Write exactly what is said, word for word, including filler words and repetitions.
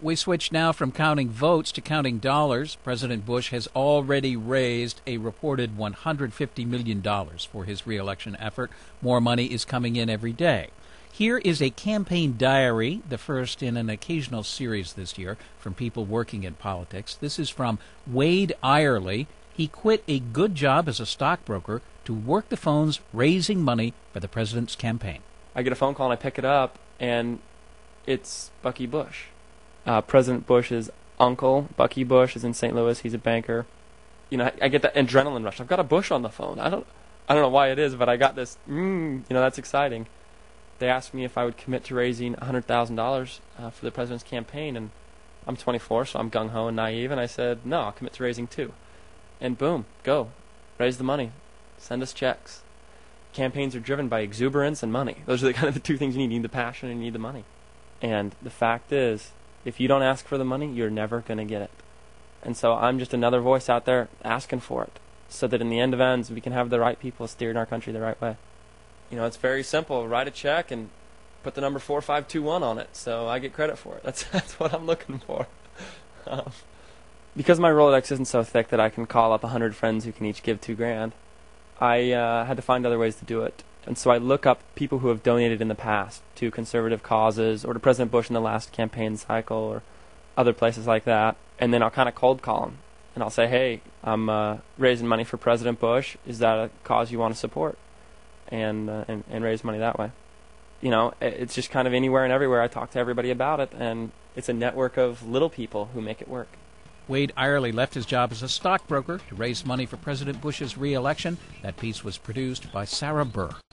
We switch now from counting votes to counting dollars. President Bush has already raised a reported one hundred fifty million dollars for his reelection effort. More money is coming in every day. Here is a campaign diary, the first in an occasional series this year from people working in politics. This is from Wade Irely. He quit a good job as a stockbroker to work the phones raising money for the president's campaign. I get a phone call and I pick it up, and it's Bucky Bush. Uh, President Bush's uncle, Bucky Bush, is in Saint Louis. He's a banker. You know, I, I get that adrenaline rush. I've got a Bush on the phone. I don't, I don't know why it is, but I got this. Mm, you know, that's exciting. They asked me if I would commit to raising one hundred thousand dollars uh, for the president's campaign, and I'm twenty-four, so I'm gung-ho and naive, and I said, no, I'll commit to raising two. And boom, go. Raise the money. Send us checks. Campaigns are driven by exuberance and money. Those are the kind of the two things you need. You need the passion and you need the money. And the fact is, if you don't ask for the money, you're never going to get it. And so I'm just another voice out there asking for it, so that in the end of ends, we can have the right people steering our country the right way. You know, it's very simple. Write a check and put the number four five two one on it, so I get credit for it. That's that's what I'm looking for. um, because my Rolodex isn't so thick that I can call up a hundred friends who can each give two grand, I uh, had to find other ways to do it. And so I look up people who have donated in the past to conservative causes or to President Bush in the last campaign cycle or other places like that. And then I'll kind of cold call them. And I'll say, hey, I'm uh, raising money for President Bush. Is that a cause you want to support? And, uh, and, and raise money that way. You know, it's just kind of anywhere and everywhere. I talk to everybody about it. And it's a network of little people who make it work. Wade Irely left his job as a stockbroker to raise money for President Bush's re-election. That piece was produced by Sarah Burr.